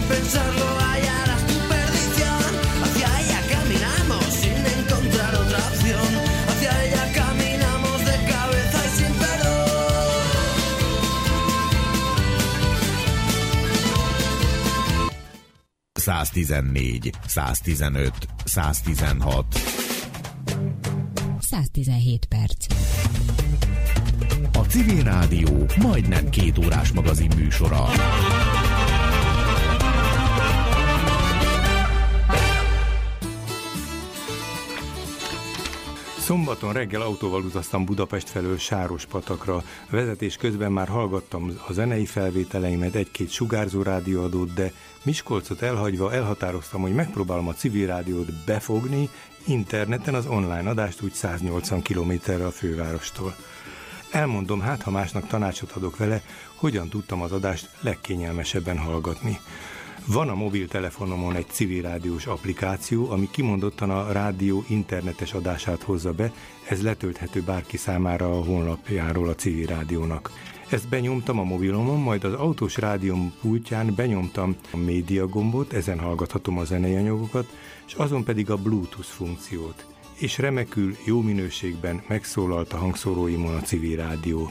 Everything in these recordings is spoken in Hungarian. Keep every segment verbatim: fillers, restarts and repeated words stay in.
pensarlo hallarás tu perdición. Hacia ella caminamos sin encontrar otra opción. Hacia ella caminamos de cabeza y sin perdón. száz tizennégy, száz tizenöt, száz tizenhat. száz tizenhét perc. A Civil Rádió majdnem két órás magazin műsora. Szombaton reggel autóval utaztam Budapest felől Sárospatakra. Vezetés közben már hallgattam a zenei felvételeimet, egy-két sugárzó rádióadót, de Miskolcot elhagyva elhatároztam, hogy megpróbálom a Civil Rádiót befogni interneten, az online adást úgy száznyolcvan kilométerre a fővárostól. Elmondom, hát ha másnak tanácsot adok vele, hogyan tudtam az adást legkényelmesebben hallgatni. Van a mobiltelefonomon egy civil rádiós applikáció, ami kimondottan a rádió internetes adását hozza be, ez letölthető bárki számára a honlapjáról a Civil Rádiónak. Ezt benyomtam a mobilomon, majd az autós rádióm pultján benyomtam a média gombot, ezen hallgathatom a zenei anyagokat, és azon pedig a Bluetooth funkciót. És remekül, jó minőségben megszólalt a hangszóróimon a Civil Rádió.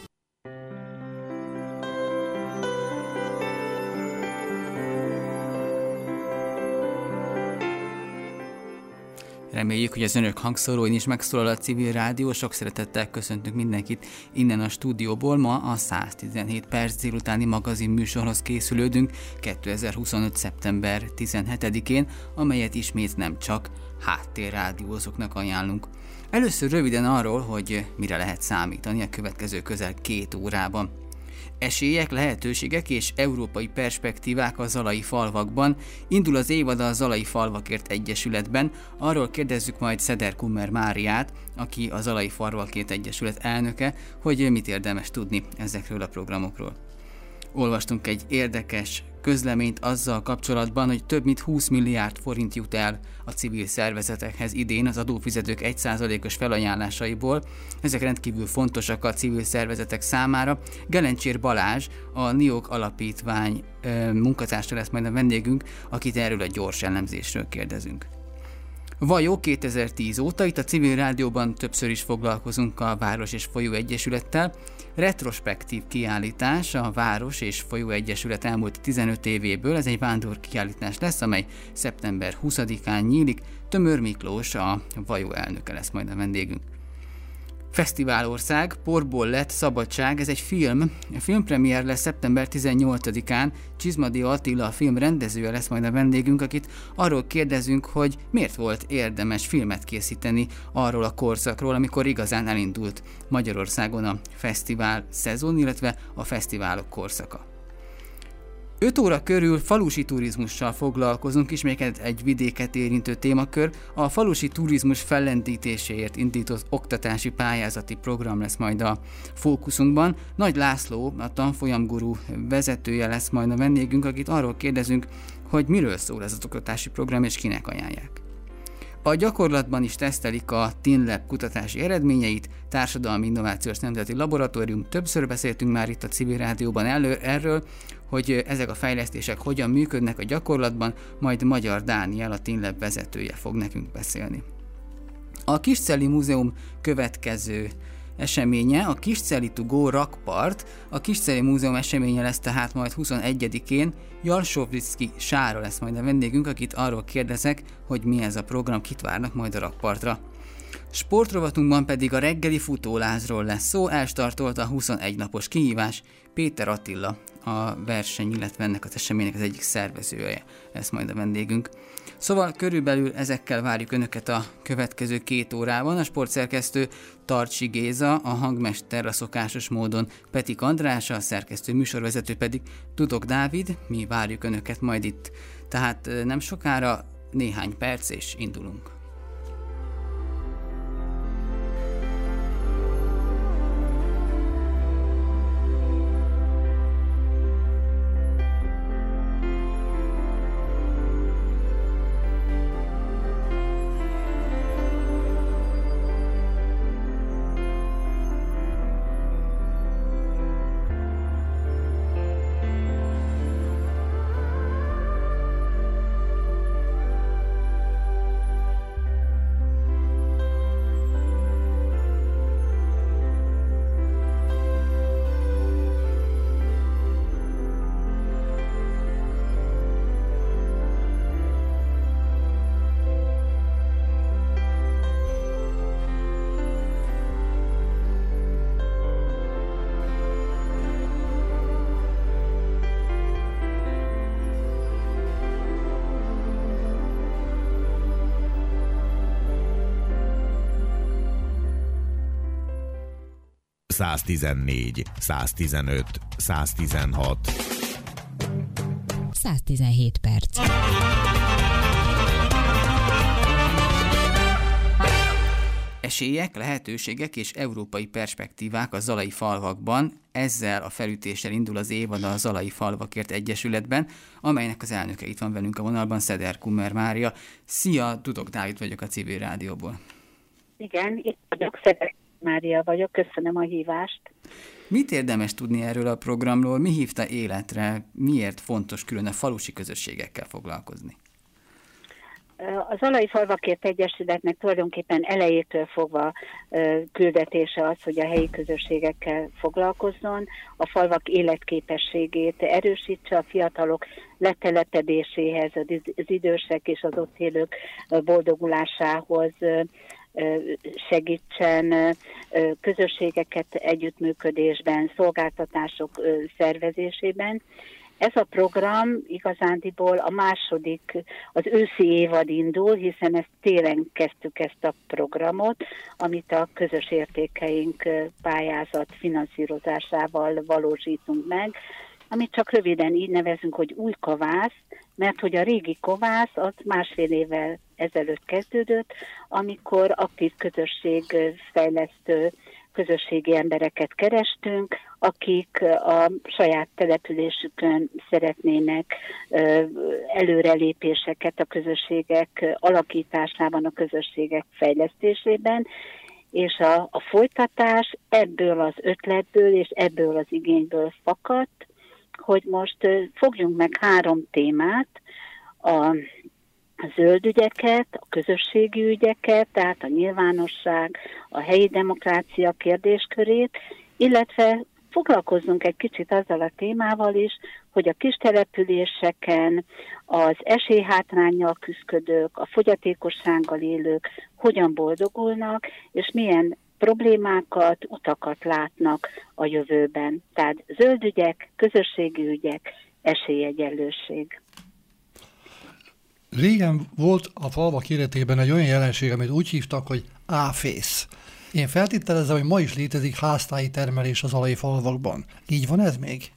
Reméljük, hogy az önök hangszóróin is megszólal a Civil Rádió. Sok szeretettel köszöntünk mindenkit innen a stúdióból. Ma a száz tizenhét perc délutáni magazin műsorhoz készülődünk kétezer-huszonöt. szeptember tizenhetedikén, amelyet ismét nem csak háttérrádiózóknak ajánlunk. Először röviden arról, hogy mire lehet számítani a következő közel két órában. Esélyek, lehetőségek és európai perspektívák a zalai falvakban. Indul az évad a Zalai Falvakért Egyesületben. Arról kérdezzük majd Szeder Kummer Máriát, aki a Zalai Falvakért Egyesület elnöke, hogy mit érdemes tudni ezekről a programokról. Olvastunk egy érdekes közleményt azzal kapcsolatban, hogy több mint húsz milliárd forint jut el a civil szervezetekhez idén az adófizetők egy százalékos felajánlásaiból. Ezek rendkívül fontosak a civil szervezetek számára. Gelencsér Balázs, a NIOG alapítvány ö, munkatársa lesz majd a vendégünk, akit erről a gyors elemzésről kérdezünk. Vajó kétezer-tíz óta itt a Civil Rádióban többször is foglalkozunk a Város és Folyó Egyesülettel. Retrospektív kiállítás a Város és Folyó Egyesület elmúlt tizenöt évéből, ez egy vándor kiállítás lesz, amely szeptember huszadikán nyílik. Tömör Miklós, a Vajó elnöke lesz majd a vendégünk. Fesztiválország, Porból lett szabadság, ez egy film. A filmpremiér lesz szeptember tizennyolcadikán. Csizmadi Attila, a film rendezője lesz majd a vendégünk, akit arról kérdezünk, hogy miért volt érdemes filmet készíteni arról a korszakról, amikor igazán elindult Magyarországon a fesztivál szezon, illetve a fesztiválok korszaka. öt óra körül falusi turizmussal foglalkozunk, ismét egy vidéket érintő témakör. A falusi turizmus fellendítéséért indított oktatási pályázati program lesz majd a fókuszunkban. Nagy László, a tanfolyamgurú vezetője lesz majd a vendégünk, akit arról kérdezünk, hogy miről szól ez az oktatási program és kinek ajánlják. A gyakorlatban is tesztelik a TinLab kutatási eredményeit, Társadalmi Innovációs Nemzeti Laboratórium. Többször beszéltünk már itt a Civil Rádióban elő, erről, hogy ezek a fejlesztések hogyan működnek a gyakorlatban, majd Magyar Dániel, a TinLab vezetője fog nekünk beszélni. A Kiscelli Múzeum következő eseménye a Kiscelli to go rakpart. A Kiscelli Múzeum eseménye lesz tehát majd huszonegyedikén. Jalsovicki Sára lesz majd a vendégünk, akit arról kérdezek, hogy mi ez a program, kit várnak majd a rakpartra. Sportrovatunkban pedig a reggeli futólázról lesz szó, elstartolt a huszonegy napos kihívás. Péter Attila, a verseny, illetve ennek az eseménynek az egyik szervezője lesz majd a vendégünk. Szóval körülbelül ezekkel várjuk Önöket a következő két órában. A sportszerkesztő Tarcsi Géza, a hangmester a szokásos módon Petik András, a szerkesztő műsorvezető pedig Tudok Dávid. Mi várjuk Önöket majd itt, tehát nem sokára, néhány perc és indulunk. száztizennégy, száztizenöt, száztizenhat. száztizenhét perc. Esélyek, lehetőségek és európai perspektívák a zalai falvakban. Ezzel a felütéssel indul az évad a Zalai Falvakért Egyesületben, amelynek az elnöke itt van velünk a vonalban, Szeder Kummer Mária. Szia, Dudok Dávid vagyok a Civil Rádióból. Igen, itt vagyok, Szeder Mária vagyok, köszönöm a hívást. Mit érdemes tudni erről a programról, mi hívta életre, miért fontos külön a falusi közösségekkel foglalkozni? A Zalai Falvakért Egyesületnek tulajdonképpen elejétől fogva küldetése az, hogy a helyi közösségekkel foglalkozzon, a falvak életképességét erősítse, a fiatalok letelepedéséhez, az idősek és az ott élők boldogulásához segítsen, közösségeket együttműködésben, szolgáltatások szervezésében. Ez a program igazándiból a második, az őszi évad indul, hiszen ezt télen kezdtük ezt a programot, amit a közös értékeink pályázat finanszírozásával valósítunk meg, amit csak röviden így nevezünk, hogy új kovász, mert hogy a régi kovász az másfél évvel ezelőtt kezdődött, amikor aktív közösségfejlesztő közösségi embereket kerestünk, akik a saját településükön szeretnének előrelépéseket a közösségek alakításában, a közösségek fejlesztésében, és a, a folytatás ebből az ötletből és ebből az igényből fakadt, hogy most fogjunk meg három témát, a a zöld ügyeket, a közösségi ügyeket, tehát a nyilvánosság, a helyi demokrácia kérdéskörét, illetve foglalkozzunk egy kicsit azzal a témával is, hogy a kistelepüléseken az esélyhátránnyal küzdők, a fogyatékossággal élők hogyan boldogulnak, és milyen problémákat, utakat látnak a jövőben. Tehát zöld ügyek, közösségi ügyek, esélyegyenlőség. Régen volt a falvak életében egy olyan jelenség, amit úgy hívtak, hogy áfész. Én feltételezem, hogy ma is létezik háztáji termelés az zalai falvakban. Így van ez még?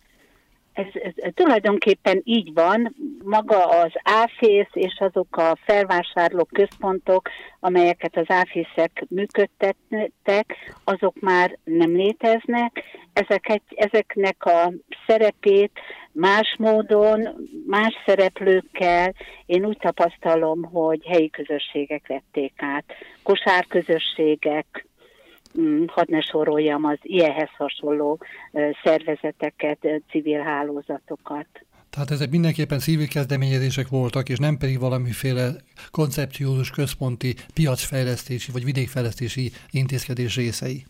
Ez, ez tulajdonképpen így van. Maga az áfész és azok a felvásárló központok, amelyeket az áfészek működtettek, azok már nem léteznek. Ezeket, ezeknek a szerepét más módon, más szereplőkkel, én úgy tapasztalom, hogy helyi közösségek vették át. Kosárközösségek, hadd ne soroljam az ilyenhez hasonló szervezeteket, civil hálózatokat. Tehát ezek mindenképpen civil kezdeményezések voltak, és nem pedig valamiféle koncepciós, központi, piacfejlesztési vagy vidékfejlesztési intézkedés részei.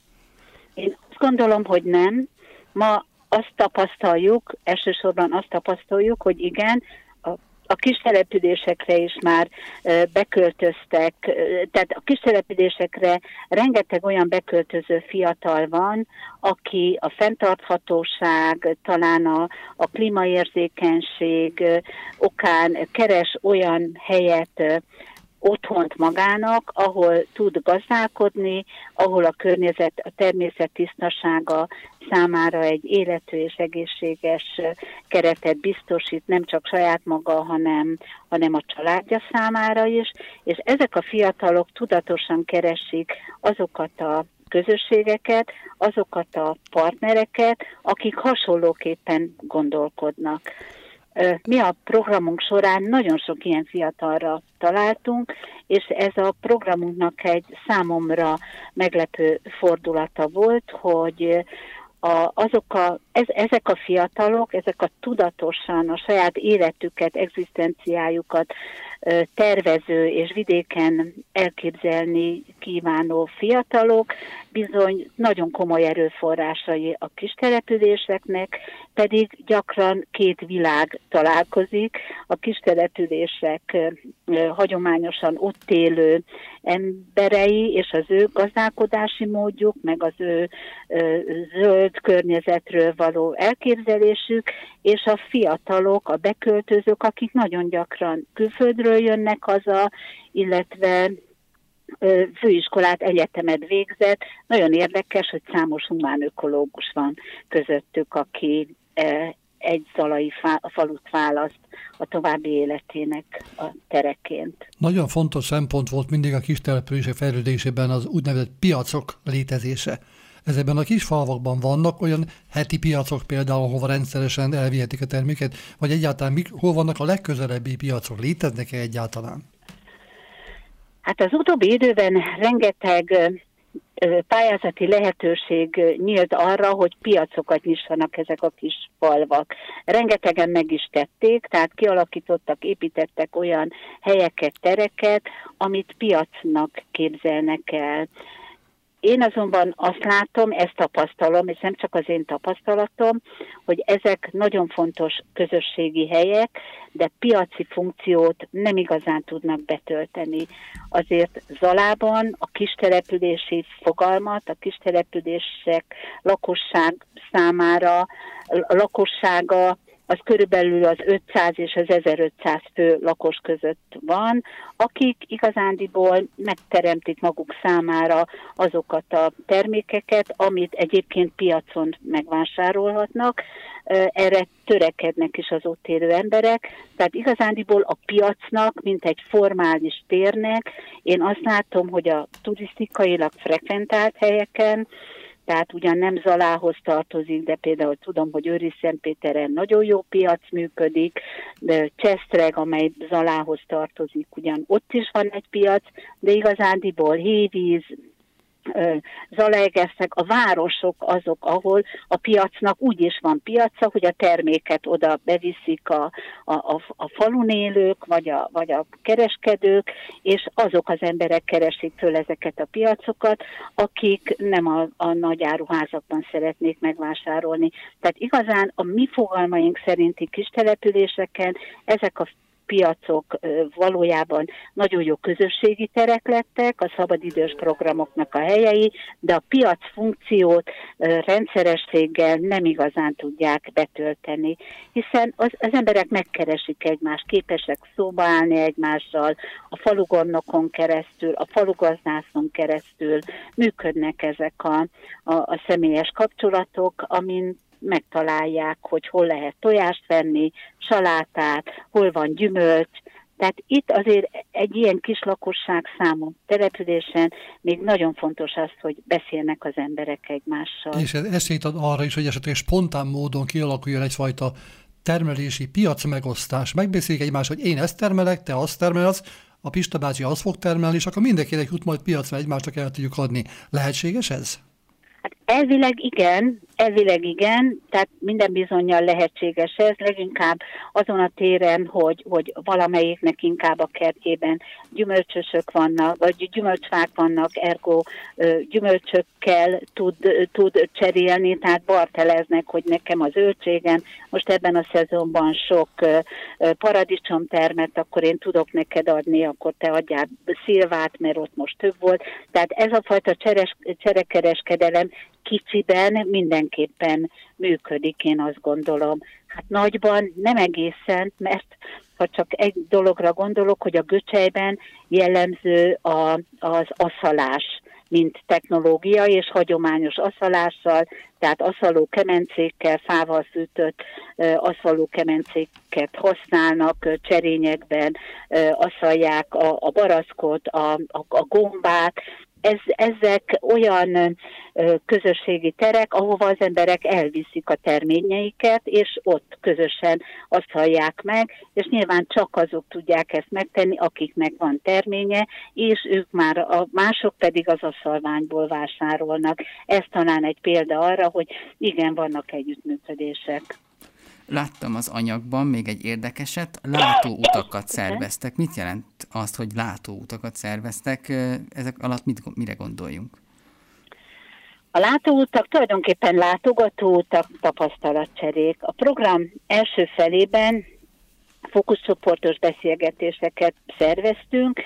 Én azt gondolom, hogy nem. Ma azt tapasztaljuk, elsősorban azt tapasztaljuk, hogy igen, a, a kistelepülésekre is már beköltöztek, tehát a kistelepülésekre rengeteg olyan beköltöző fiatal van, aki a fenntarthatóság, talán a, a klímaérzékenység okán keres olyan helyet, otthont magának, ahol tud gazdálkodni, ahol a környezet, a természet tisztasága számára egy életű és egészséges keretet biztosít, nem csak saját maga, hanem, hanem a családja számára is, és ezek a fiatalok tudatosan keresik azokat a közösségeket, azokat a partnereket, akik hasonlóképpen gondolkodnak. Mi a programunk során nagyon sok ilyen fiatalra találtunk, és ez a programunknak egy számomra meglepő fordulata volt, hogy a, azok a, ez, ezek a fiatalok, ezek a tudatosan a saját életüket, egzisztenciájukat tervező és vidéken elképzelni kívánó fiatalok bizony nagyon komoly erőforrásai a kistelepüléseknek, pedig gyakran két világ találkozik. A kistelepülések hagyományosan ott élő emberei és az ő gazdálkodási módjuk, meg az ő zöld környezetről való elképzelésük, és a fiatalok, a beköltözők, akik nagyon gyakran külföldről jönnek haza, illetve főiskolát, egyetemet végzett. Nagyon érdekes, hogy számos humánökológus van közöttük, aki egy zalai falut választ a további életének a tereként. Nagyon fontos szempont volt mindig a kistelepülések fejlődésében az úgynevezett piacok létezése. Ezekben a kis falvakban vannak olyan heti piacok például, ahova rendszeresen elvihetik a terméket, vagy egyáltalán mik, hol vannak a legközelebbi piacok? Léteznek-e egyáltalán? Hát az utóbbi időben rengeteg pályázati lehetőség nyílt arra, hogy piacokat nyissanak ezek a kis falvak. Rengetegen meg is tették, tehát kialakítottak, építettek olyan helyeket, tereket, amit piacnak képzelnek el. Én azonban azt látom, ezt tapasztalom, és nem csak az én tapasztalatom, hogy ezek nagyon fontos közösségi helyek, de piaci funkciót nem igazán tudnak betölteni. Azért Zalában a kistelepülési fogalmat, a kistelepülések lakosság számára, a lakossága az körülbelül az ötszáz és az ezerötszáz fő lakos között van, akik igazándiból megteremtik maguk számára azokat a termékeket, amit egyébként piacon megvásárolhatnak. Erre törekednek is az ott élő emberek. Tehát igazándiból a piacnak, mint egy formális térnek, én azt látom, hogy a turisztikailag frekventált helyeken, tehát ugyan nem Zalához tartozik, de például tudom, hogy Őriszentpéteren nagyon jó piac működik, de Csesztreg, amely Zalához tartozik, ugyan ott is van egy piac, de igazándiból Hévíz, Zalaegerszeg, a városok azok, ahol a piacnak úgy is van piaca, hogy a terméket oda beviszik a, a, a, a falun élők, vagy a, vagy a kereskedők, és azok az emberek keresik föl ezeket a piacokat, akik nem a, a nagy áruházakban szeretnék megvásárolni. Tehát igazán a mi fogalmaink szerinti kistelepüléseken ezek a piacok valójában nagyon jó közösségi terek lettek, a szabadidős programoknak a helyei, de a piac funkciót rendszerességgel nem igazán tudják betölteni, hiszen az, az emberek megkeresik egymást, képesek szóba állni egymással, a falugondnokon keresztül, a falugazdászon keresztül működnek ezek a, a, a személyes kapcsolatok, amin megtalálják, hogy hol lehet tojást venni, salátát, hol van gyümölcs. Tehát itt azért egy ilyen kis lakosság számú településen még nagyon fontos az, hogy beszélnek az emberek egymással. És ez esélyt ad arra is, hogy esetleg spontán módon kialakuljon egyfajta termelési piacmegosztás. Megbeszéljük egymást, hogy én ezt termelek, te azt termelsz, a Pista bácsi azt fog termelni, és akkor mindenkinek jut majd piacra, egymásnak el tudjuk adni. Lehetséges ez? Hát elvileg igen, elvileg igen, tehát minden bizonnyal lehetséges ez, leginkább azon a téren, hogy, hogy valamelyiknek inkább a kertjében gyümölcsösök vannak, vagy gyümölcsfák vannak, ergo gyümölcsökkel tud, tud cserélni, tehát barteleznek, hogy nekem a zöldségem, most ebben a szezonban sok paradicsom termett, akkor én tudok neked adni, akkor te adjál szilvát, mert ott most több volt. Tehát ez a fajta cseres, cserekereskedelem kicsiben mindenképpen működik, én azt gondolom. Hát nagyban nem egészen, mert ha csak egy dologra gondolok, hogy a Göcsejben jellemző a, az aszalás, mint technológia, és hagyományos aszalással, tehát aszaló kemencékkel, fával fűtött aszaló kemencéket használnak, cserényekben aszalják a, a barackot, a, a, a gombát. Ez, ezek olyan ö, közösségi terek, ahova az emberek elviszik a terményeiket, és ott közösen asztalják meg, és nyilván csak azok tudják ezt megtenni, akiknek van terménye, és ők már, a mások pedig az aszalványból vásárolnak. Ez talán egy példa arra, hogy igen, vannak együttműködések. Láttam az anyagban még egy érdekeset, látóutakat szerveztek. Mit jelent azt, hogy látóutakat szerveztek? Ezek alatt mit, mire gondoljunk? A látóutak tulajdonképpen látogatóutak, tapasztalatcserék. A program első felében fókuszcsoportos beszélgetéseket szerveztünk.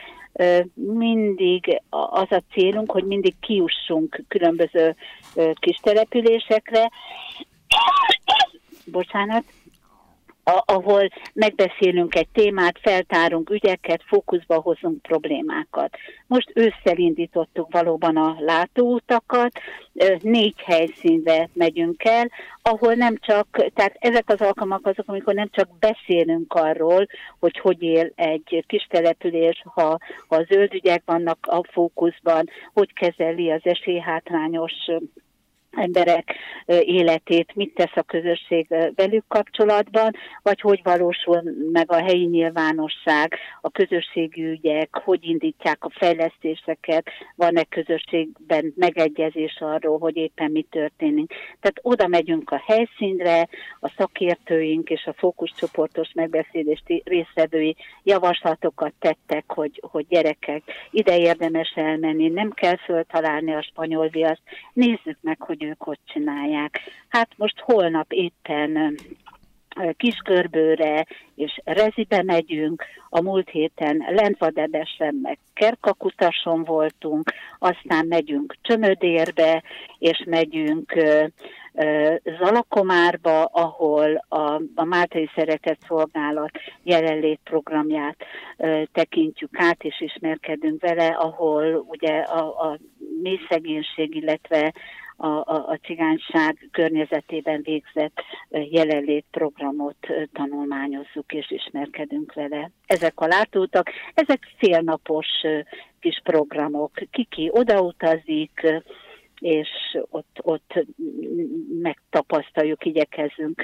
Mindig az a célunk, hogy mindig kijussunk különböző kis településekre, bocsánat, ahol megbeszélünk egy témát, feltárunk ügyeket, fókuszba hozunk problémákat. Most ősszel indítottuk valóban a látóutakat, négy helyszínre megyünk el, ahol nem csak, tehát ezek az alkalmak azok, amikor nem csak beszélünk arról, hogy hogy él egy kis település, ha, ha a zöld ügyek vannak a fókuszban, hogy kezeli az esélyhátrányos emberek életét, mit tesz a közösség velük kapcsolatban, vagy hogy valósul meg a helyi nyilvánosság, a közösségi ügyek, hogy indítják a fejlesztéseket, van-e közösségben megegyezés arról, hogy éppen mi történik. Tehát oda megyünk a helyszínre, a szakértőink és a fókuszcsoportos megbeszélés résztvevői javaslatokat tettek, hogy, hogy gyerekek, ide érdemes elmenni, nem kell föltalálni a spanyol viaszt, nézzük meg, hogy ők hogy csinálják. Hát most holnap éppen Kisgörbőre és Rezibe megyünk, a múlt héten Lentvadebesen meg Kerkakutason voltunk, aztán megyünk Csömödérbe, és megyünk Zalakomárba, ahol a, a Máltai Szeretett Szolgálat jelenlét programját tekintjük át, és ismerkedünk vele, ahol ugye a, a mély szegénység, illetve a, a, a cigányság környezetében végzett jelenlét programot tanulmányozzuk és ismerkedünk vele. Ezek a látóutak, ezek félnapos kis programok. Kiki odautazik, és ott, ott megtapasztaljuk, igyekezünk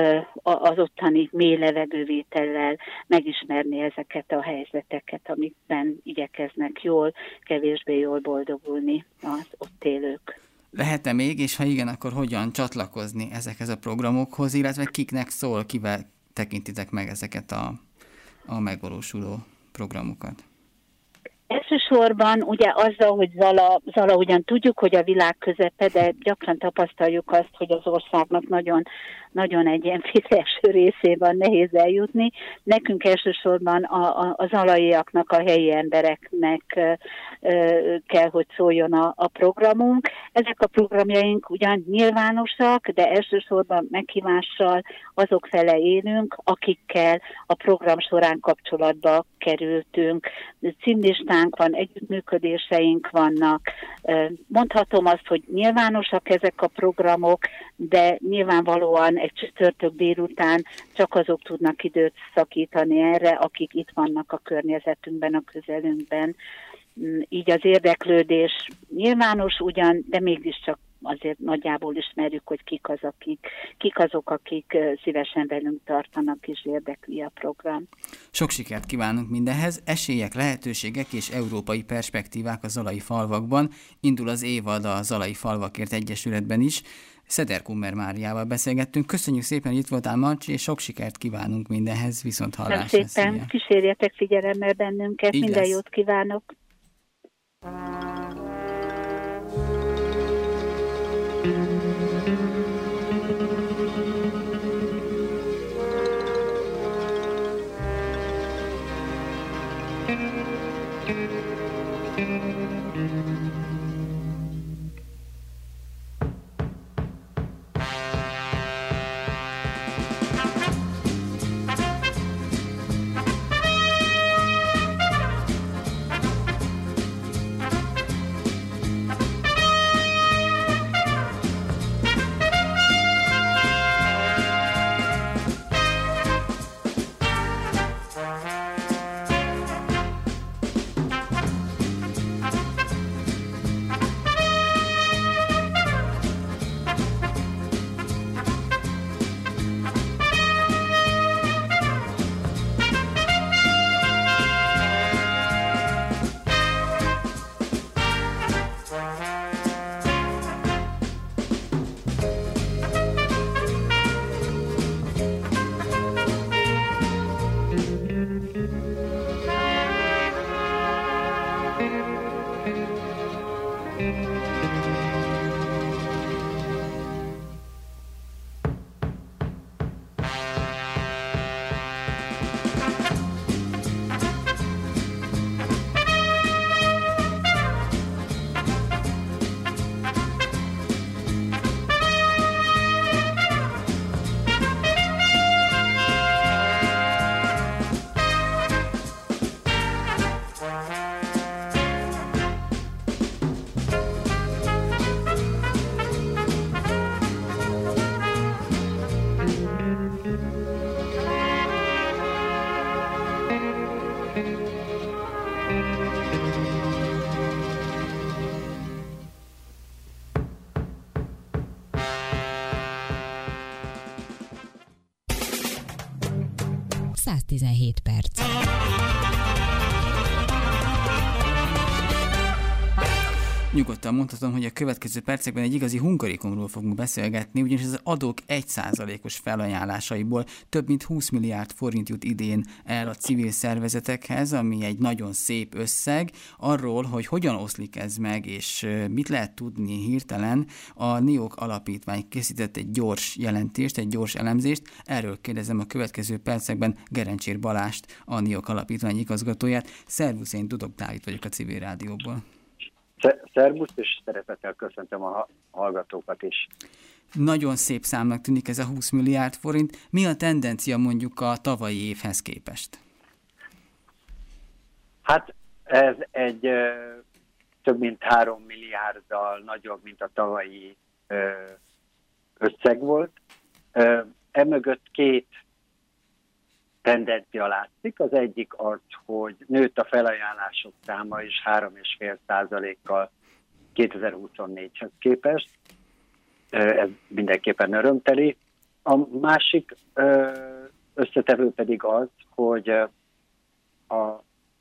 az ottani mély levegővétellel megismerni ezeket a helyzeteket, amikben igyekeznek jól, kevésbé jól boldogulni az ott élők. Lehet-e még, és ha igen, akkor hogyan csatlakozni ezekhez a programokhoz, illetve kiknek szól, kivel tekintitek meg ezeket a, a megvalósuló programokat? Elsősorban ugye azzal, hogy Zala, Zala ugyan tudjuk, hogy a világ közepe, de gyakran tapasztaljuk azt, hogy az országnak nagyon, nagyon egy ilyen félreeső részében nehéz eljutni. Nekünk elsősorban a, a, a zalaiaknak, a helyi embereknek e, e, kell, hogy szóljon a, a programunk. Ezek a programjaink ugyan nyilvánosak, de elsősorban meghívással azok fele élünk, akikkel a program során kapcsolatba kerültünk. Címlistánk van, együttműködéseink vannak. Mondhatom azt, hogy nyilvánosak ezek a programok, de nyilvánvalóan egy csütörtök délután csak azok tudnak időt szakítani erre, akik itt vannak a környezetünkben, a közelünkben. Így az érdeklődés nyilvános ugyan, de mégiscsak azért nagyjából ismerjük, hogy kik, az, akik, kik azok, akik szívesen velünk tartanak, és érdekli a program. Sok sikert kívánunk mindenhez. Esélyek, lehetőségek és európai perspektívák a zalai falvakban. Indul az évad a Zalai Falvakért Egyesületben is. Szederkummer Máriával beszélgettünk. Köszönjük szépen, hogy itt voltál, Marcsi, és sok sikert kívánunk mindenhez. Viszont hallásra. Köszönöm szépen, kísérjetek figyelemmel bennünket. Így minden lesz. Jót kívánok. száz tizenhét perc. Nyugodtan mondhatom, hogy a következő percekben egy igazi hungarikumról fogunk beszélgetni, ugyanis az adók egy százalékos felajánlásaiból több mint húsz milliárd forint jut idén el a civil szervezetekhez, ami egy nagyon szép összeg. Arról, hogy hogyan oszlik ez meg, és mit lehet tudni hirtelen, a NIOK alapítvány készített egy gyors jelentést, egy gyors elemzést. Erről kérdezem a következő percekben Gerencsér Balást, a NIOK alapítvány igazgatóját. Szervusz, én Dudok Dávid vagyok a Civil Rádióból. Szervusz, és szeretettel köszöntöm a hallgatókat is. Nagyon szép számnak tűnik ez a húsz milliárd forint. Mi a tendencia mondjuk a tavalyi évhez képest? Hát ez egy ö, több mint három milliárddal nagyobb, mint a tavalyi ö, összeg volt. Ö, emögött két tendencia látszik. Az egyik az, hogy nőtt a felajánlások száma is három egész öt százalékkal kétezer-huszonnégyhez képest. Ez mindenképpen örömteli. A másik összetevő pedig az, hogy a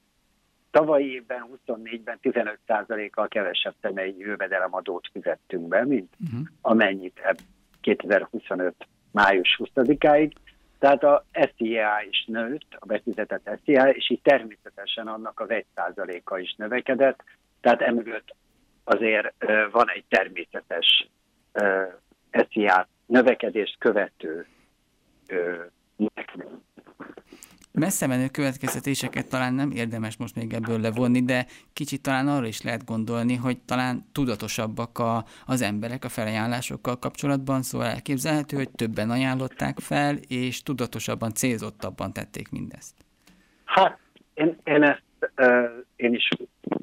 tavalyi évben, huszonnégyben tizenöt százalékkal kevesebb személyi jövedelemadót fizettünk be, mint uh-huh. amennyit kétezer-huszonöt május huszadikáig. Tehát a es zé á is nőtt, a befizetett es zé á, és így természetesen annak az egy százaléka is növekedett, tehát emögött azért uh, van egy természetes uh, es zé á növekedést követő uh, növekedés. Messze menő következtetéseket talán nem érdemes most még ebből levonni, de kicsit talán arra is lehet gondolni, hogy talán tudatosabbak a, az emberek a felajánlásokkal kapcsolatban, szóval elképzelhető, hogy többen ajánlották fel, és tudatosabban, célzottabban tették mindezt. Hát, én, én ezt uh, én is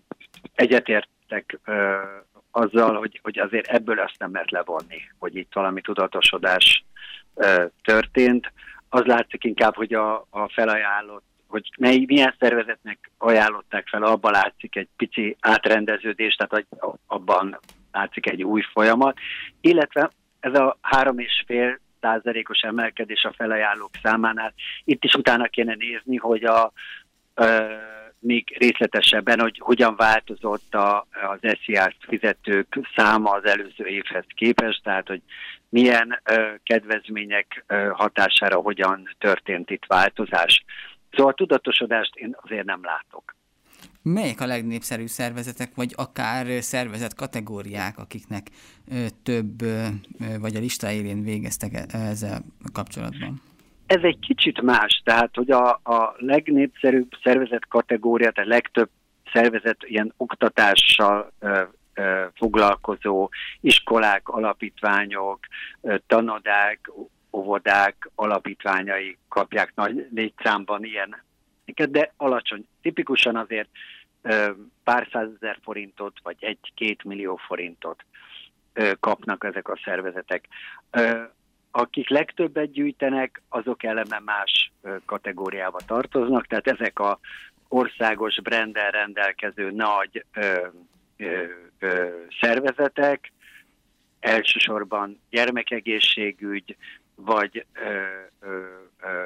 egyetértek uh, azzal, hogy, hogy azért ebből azt nem lehet levonni, hogy itt valami tudatosodás uh, történt. Az látszik inkább, hogy a, a felajánlott, hogy mely, milyen szervezetnek ajánlották fel, abban látszik egy pici átrendeződés, tehát abban látszik egy új folyamat, illetve ez a három és fél százalékos emelkedés a felajánlók számánál, itt is utána kéne nézni, hogy a ö, még részletesebben, hogy hogyan változott a, az es zé á-t fizetők száma az előző évhez képest, tehát hogy milyen ö, kedvezmények ö, hatására hogyan történt itt változás. Szóval a tudatosodást én azért nem látok. Melyek a legnépszerűbb szervezetek, vagy akár szervezet kategóriák, akiknek ö, több, ö, vagy a lista élén végeztek ezzel kapcsolatban? Ez egy kicsit más, tehát hogy a, a legnépszerűbb szervezet kategória, tehát legtöbb szervezet ilyen oktatással ö, ö, foglalkozó iskolák, alapítványok, ö, tanodák, óvodák, alapítványai kapják nagy létszámban ilyen, de alacsony. Tipikusan azért ö, pár százezer forintot, vagy egy-két millió forintot ö, kapnak ezek a szervezetek. Ö, Akik legtöbbet gyűjtenek, azok eleme más kategóriába tartoznak, tehát ezek az országos brandel rendelkező nagy ö, ö, ö, szervezetek, elsősorban gyermekegészségügy, vagy ö, ö, ö,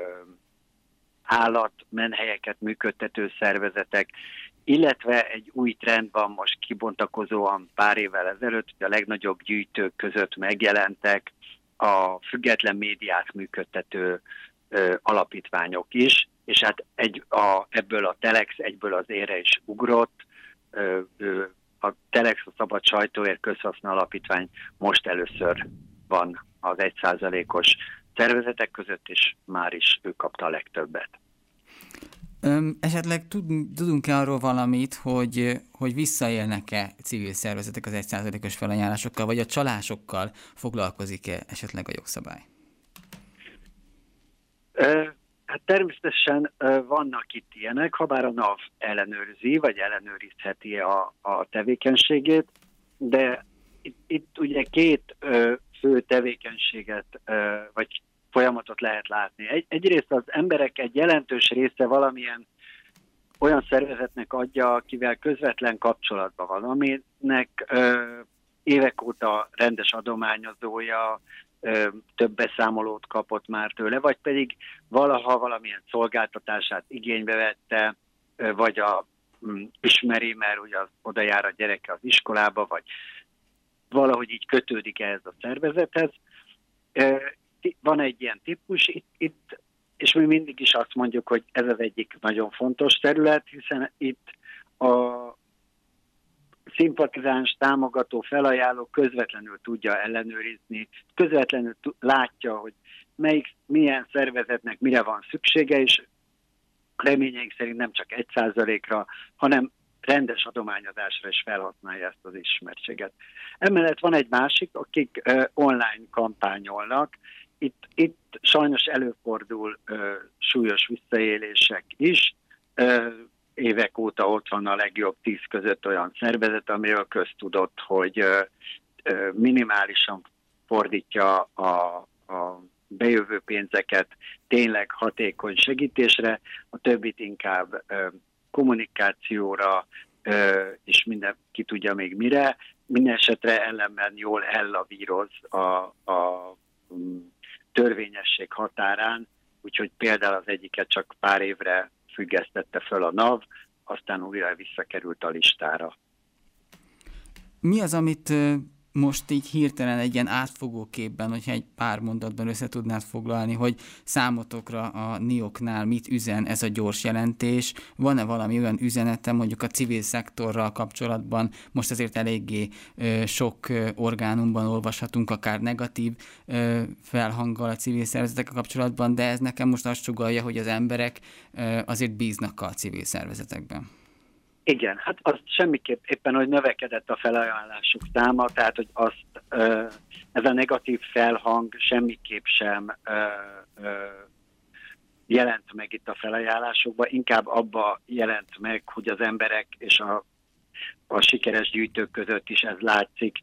állatmenhelyeket működtető szervezetek, illetve egy új trend van most kibontakozóan pár évvel ezelőtt, hogy a legnagyobb gyűjtők között megjelentek a független médiát működtető ö, alapítványok is, és hát egy, a, ebből a Telex egyből az ére is ugrott. Ö, ö, a Telex, a Szabad Sajtóért Közhasznú Alapítvány most először van az egy százalékos szervezetek között, és már is ő kapta a legtöbbet. Öm, esetleg tud, tudunk-e arról valamit, hogy, hogy visszaélnek-e civil szervezetek az egy százalékos felajánlásokkal, vagy a csalásokkal foglalkozik-e esetleg a jogszabály? Ö, hát természetesen ö, vannak itt ilyenek, ha bár a NAV ellenőrzi, vagy ellenőrizheti a, a tevékenységét, de itt, itt ugye két ö, fő tevékenységet, ö, vagy folyamatot lehet látni. Egy, egyrészt az emberek egy jelentős része valamilyen olyan szervezetnek adja, akivel közvetlen kapcsolatban van, aminek ö, évek óta rendes adományozója, több beszámolót kapott már tőle, vagy pedig valaha valamilyen szolgáltatását igénybe vette, vagy a, m, ismeri, mert ugye az, oda jár a gyereke az iskolába, vagy valahogy így kötődik ehhez a szervezethez. Van egy ilyen típus itt, itt, és mi mindig is azt mondjuk, hogy ez az egyik nagyon fontos terület, hiszen itt a szimpatizáns, támogató, felajánló közvetlenül tudja ellenőrizni, közvetlenül látja, hogy melyik, milyen szervezetnek mire van szüksége, és reményeink szerint nem csak egy százalékra, hanem rendes adományozásra is felhasználja ezt az ismertséget. Emellett van egy másik, akik uh, online kampányolnak. Itt, itt sajnos előfordul uh, súlyos visszaélések is. Uh, évek óta ott van a legjobb tíz között olyan szervezet, amiről köztudott, hogy uh, uh, minimálisan fordítja a, a bejövő pénzeket tényleg hatékony segítésre, a többit inkább uh, kommunikációra, és minden ki tudja még mire. Minden esetre ellenben jól ellavíroz a, a törvényesség határán, úgyhogy például az egyiket csak pár évre függesztette föl a NAV, aztán újra visszakerült a listára. Mi az, amit most így hirtelen egy ilyen átfogó képben, hogyha egy pár mondatban össze tudnád foglalni, hogy számotokra a en i o-knál mit üzen ez a gyors jelentés? Van-e valami olyan üzenete mondjuk a civil szektorral kapcsolatban? Most azért eléggé ö, sok ö, orgánumban olvashatunk akár negatív ö, felhanggal a civil szervezetekkel kapcsolatban, de ez nekem most azt sugallja, hogy az emberek ö, azért bíznak a civil szervezetekben. Igen, hát az semmiképp éppen, hogy növekedett a felajánlások száma, tehát, hogy azt, ez a negatív felhang semmiképp sem jelent meg itt a felajánlásokban, inkább abba jelent meg, hogy az emberek és a, a sikeres gyűjtők között is ez látszik,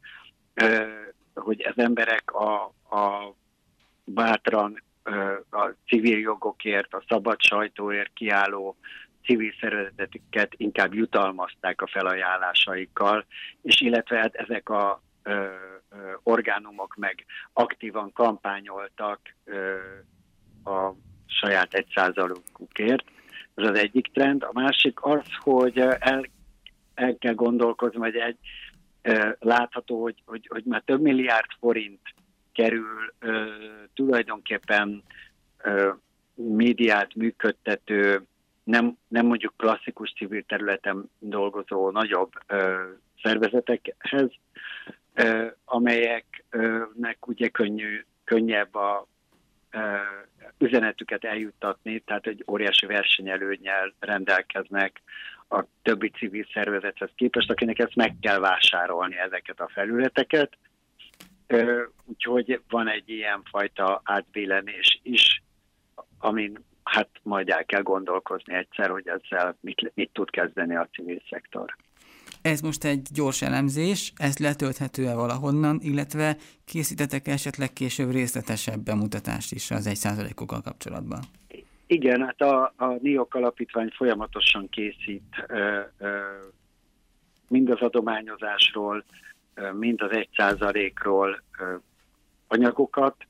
hogy az emberek a, a bátran a civil jogokért, a szabad sajtóért kiálló civil szervezeteket inkább jutalmazták a felajánlásaikkal, és illetve hát ezek a ö, ö, orgánumok meg aktívan kampányoltak ö, a saját egy százalékukért. Ez az egyik trend. A másik az, hogy el, el kell gondolkozni, hogy egy ö, látható, hogy, hogy, hogy már több milliárd forint kerül ö, tulajdonképpen ö, médiát működtető, Nem, nem mondjuk klasszikus civil területen dolgozó nagyobb ö, szervezetekhez, ö, amelyeknek ugye könnyű, könnyebb a ö, üzenetüket eljuttatni, tehát egy óriási versenyelőnnyel rendelkeznek a többi civil szervezethez képest, akinek ezt meg kell vásárolni, ezeket a felületeket. Ö, úgyhogy van egy ilyen fajta átbillenés is, amin hát majd el kell gondolkozni egyszer, hogy ezzel mit, mit tud kezdeni a civil szektor. Ez most egy gyors elemzés, ez letölthető-e valahonnan, illetve készítetek esetleg később részletesebb bemutatást is az egy százalékokkal kapcsolatban? Igen, hát a, a en i o alapítvány folyamatosan készít ö, ö, mind az adományozásról, ö, mind az egy százalékról ö, anyagokat.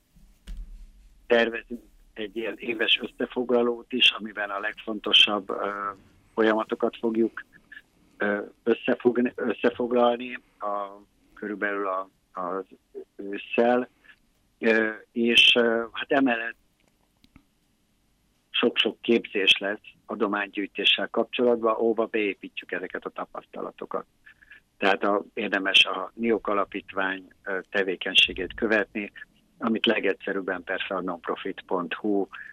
Tervezünk egy ilyen éves összefoglalót is, amiben a legfontosabb uh, folyamatokat fogjuk uh, összefogni, összefoglalni a, körülbelül a, az ősszel, uh, és uh, hát emellett sok-sok képzés lesz adománygyűjtéssel kapcsolatban, ahova beépítjük ezeket a tapasztalatokat. Tehát a, érdemes a en i o alapítvány uh, tevékenységét követni, amit legegyszerűbben persze a nonprofit pont hu